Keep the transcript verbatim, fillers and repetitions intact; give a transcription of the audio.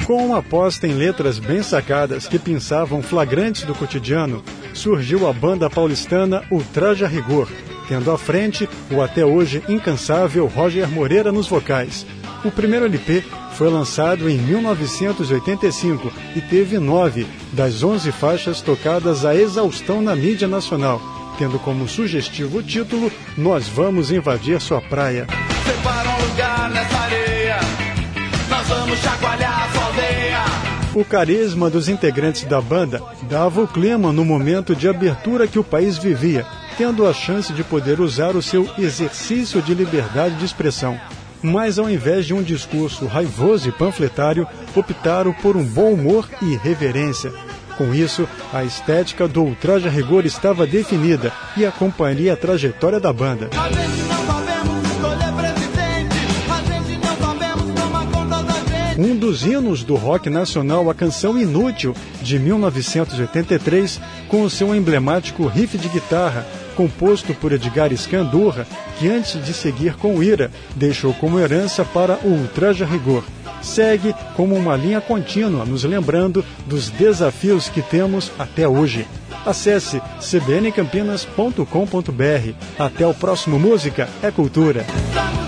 Com uma aposta em letras bem sacadas que pinçavam flagrantes do cotidiano, surgiu a banda paulistana Ultraje a Rigor, tendo à frente o até hoje incansável Roger Moreira nos vocais. O primeiro L P foi lançado em mil novecentos e oitenta e cinco e teve nove das onze faixas tocadas à exaustão na mídia nacional, tendo como sugestivo título Nós Vamos Invadir Sua Praia. Separa um lugar nessa areia, nós vamos chacoalhar sua aldeia. O carisma dos integrantes da banda dava o clima no momento de abertura que o país vivia, tendo a chance de poder usar o seu exercício de liberdade de expressão. Mas ao invés de um discurso raivoso e panfletário, optaram por um bom humor e irreverência. Com isso, a estética do Ultraje a Rigor estava definida e acompanharia a trajetória da banda. A gente não sabemos escolher presidente, a gente não sabemos tomar conta da gente. Um dos hinos do rock nacional, a canção Inútil, de mil novecentos e oitenta e três, com o seu emblemático riff de guitarra, composto por Edgar Escandurra, que antes de seguir com Ira, deixou como herança para o Ultraje a Rigor. Segue como uma linha contínua, nos lembrando dos desafios que temos até hoje. Acesse c b n campinas ponto com ponto b r. Até o próximo Música é Cultura.